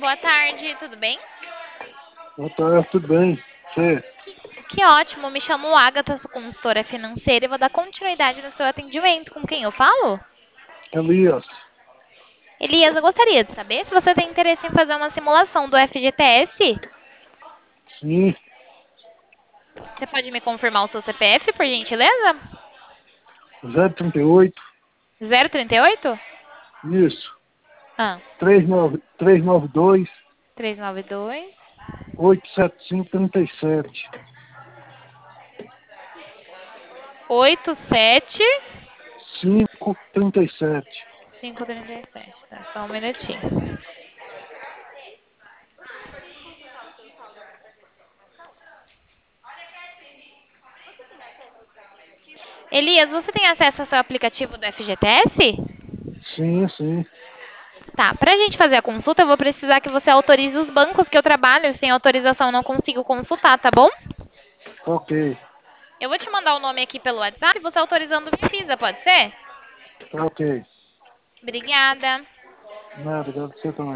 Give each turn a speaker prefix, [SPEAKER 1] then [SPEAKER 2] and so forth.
[SPEAKER 1] Boa tarde, tudo bem?
[SPEAKER 2] Boa tarde, tudo bem? Você?
[SPEAKER 1] Que ótimo, me chamo Agatha, sou consultora financeira e vou dar continuidade no seu atendimento. Com quem eu falo?
[SPEAKER 2] Elias?
[SPEAKER 1] Elias, eu gostaria de saber se você tem interesse em fazer uma simulação do FGTS.
[SPEAKER 2] Sim,
[SPEAKER 1] Você pode me confirmar o seu CPF, por gentileza?
[SPEAKER 2] 038,
[SPEAKER 1] 038?
[SPEAKER 2] isso.
[SPEAKER 1] Ah,
[SPEAKER 2] 392
[SPEAKER 1] 392
[SPEAKER 2] 875 37.
[SPEAKER 1] 87
[SPEAKER 2] 537.
[SPEAKER 1] 537. Tá, só um minutinho. Elias, você tem acesso ao seu aplicativo do FGTS?
[SPEAKER 2] Sim, sim.
[SPEAKER 1] Tá, pra gente fazer a consulta, eu vou precisar que você autorize os bancos que eu trabalho. Sem autorização, não consigo consultar, tá bom?
[SPEAKER 2] Ok.
[SPEAKER 1] Eu vou te mandar o nome aqui pelo WhatsApp, você autorizando me avisa, pode ser?
[SPEAKER 2] Ok.
[SPEAKER 1] Obrigada.
[SPEAKER 2] Nada, obrigado você também.